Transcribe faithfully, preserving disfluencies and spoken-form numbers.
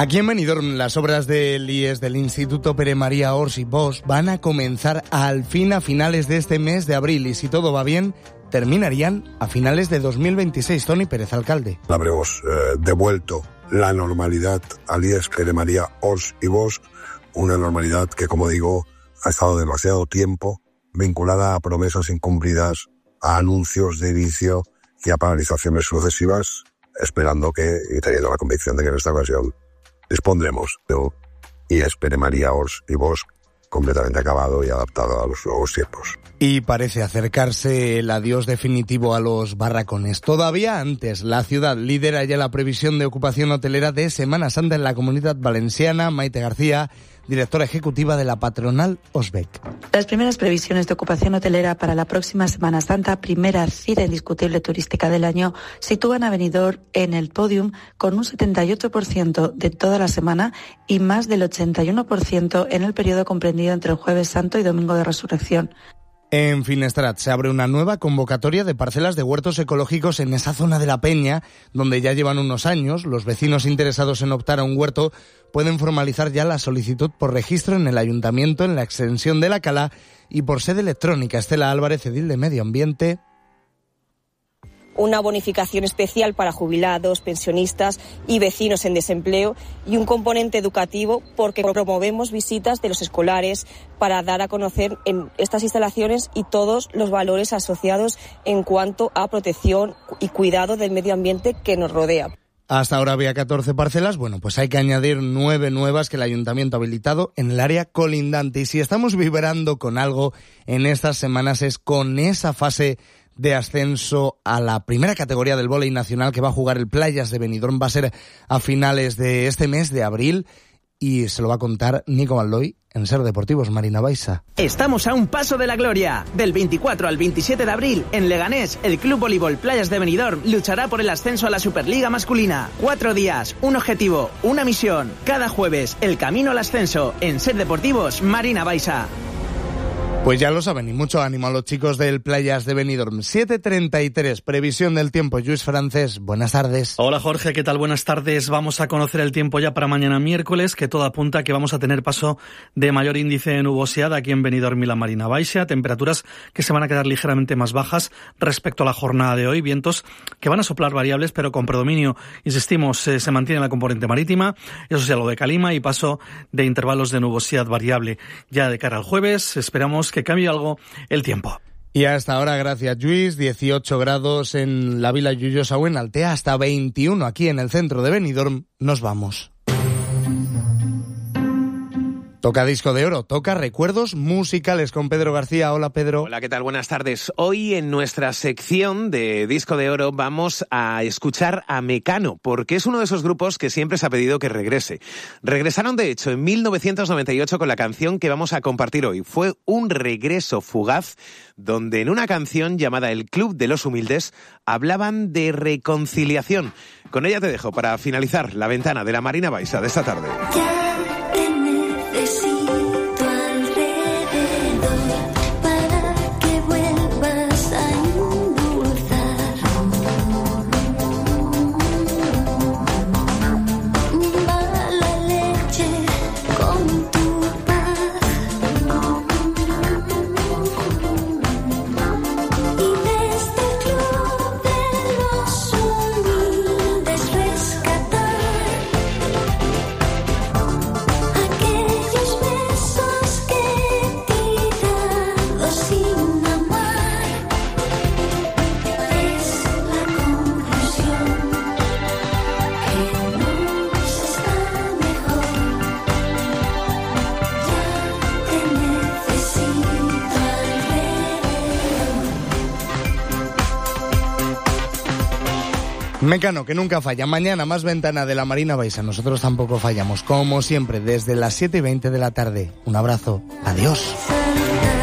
Aquí en Benidorm, las obras del I E S del Instituto Pere María Ors y Bosch van a comenzar al fin a finales de este mes de abril y, si todo va bien, terminarían a finales de dos mil veintiséis. Toni Pérez, alcalde. Habremos eh, devuelto la normalidad al I E S Pere María Ors y Bosch, una normalidad que, como digo, ha estado demasiado tiempo vinculada a promesas incumplidas, a anuncios de inicio y a paralizaciones sucesivas, esperando que, y teniendo la convicción de que en esta ocasión dispondremos de un I E S Pere María Ors y Bosch completamente acabado y adaptado a los nuevos tiempos. Y parece acercarse el adiós definitivo a los barracones. Todavía antes, la ciudad lidera ya la previsión de ocupación hotelera de Semana Santa en la Comunidad Valenciana. Maite García, directora ejecutiva de la patronal Osbec. Las primeras previsiones de ocupación hotelera para la próxima Semana Santa, primera cita indiscutible turística del año, sitúan a Benidorm en el podium con un setenta y ocho por ciento de toda la semana y más del ochenta y uno por ciento en el periodo comprendido entre el Jueves Santo y Domingo de Resurrección. En Finestrat se abre una nueva convocatoria de parcelas de huertos ecológicos en esa zona de la Peña, donde ya llevan unos años. Los vecinos interesados en optar a un huerto pueden formalizar ya la solicitud por registro en el Ayuntamiento, en la extensión de la Cala y por sede electrónica. Estela Álvarez, edil de Medio Ambiente. Una bonificación especial para jubilados, pensionistas y vecinos en desempleo y un componente educativo porque promovemos visitas de los escolares para dar a conocer en estas instalaciones y todos los valores asociados en cuanto a protección y cuidado del medio ambiente que nos rodea. Hasta ahora había catorce parcelas, bueno, pues hay que añadir nueve nuevas que el Ayuntamiento ha habilitado en el área colindante. Y si estamos vibrando con algo en estas semanas es con esa fase de ascenso a la primera categoría del vóley nacional que va a jugar el Playas de Benidorm. Va a ser a finales de este mes de abril y se lo va a contar Nico Maldoy en Ser Deportivos. Marina Baiza. Estamos a un paso de la gloria. Del veinticuatro al veintisiete de abril, en Leganés, el Club Voleibol Playas de Benidorm luchará por el ascenso a la Superliga masculina. Cuatro días, un objetivo, una misión. Cada jueves, el camino al ascenso. En Ser Deportivos, Marina Baiza. Pues ya lo saben, y mucho ánimo a los chicos del Playas de Benidorm. siete treinta y tres, previsión del tiempo. Lluís Francés, buenas tardes. Hola Jorge, ¿qué tal? Buenas tardes. Vamos a conocer el tiempo ya para mañana miércoles, que todo apunta a que vamos a tener paso de mayor índice de nubosidad aquí en Benidorm y la Marina Baixa. Temperaturas que se van a quedar ligeramente más bajas respecto a la jornada de hoy. Vientos que van a soplar variables, pero con predominio, insistimos, eh, se mantiene la componente marítima. Eso sí, lo de calima y paso de intervalos de nubosidad variable. Ya de cara al jueves, esperamos que cambie algo el tiempo. Y hasta ahora, gracias Lluís, dieciocho grados en la Vila Llullosa o en Altea, hasta veintiuno aquí en el centro de Benidorm. Nos vamos. Toca Disco de Oro, toca recuerdos musicales con Pedro García. Hola Pedro. Hola, ¿qué tal? Buenas tardes. Hoy en nuestra sección de Disco de Oro vamos a escuchar a Mecano, porque es uno de esos grupos que siempre se ha pedido que regrese. Regresaron de hecho en mil novecientos noventa y ocho con la canción que vamos a compartir hoy. Fue un regreso fugaz donde en una canción llamada El Club de los Humildes hablaban de reconciliación. Con ella te dejo para finalizar la ventana de la Marina Baixa de esta tarde. Mecano, que nunca falla. Mañana más ventana de la Marina Baixa. Nosotros tampoco fallamos, como siempre, desde las siete y veinte de la tarde. Un abrazo. Adiós.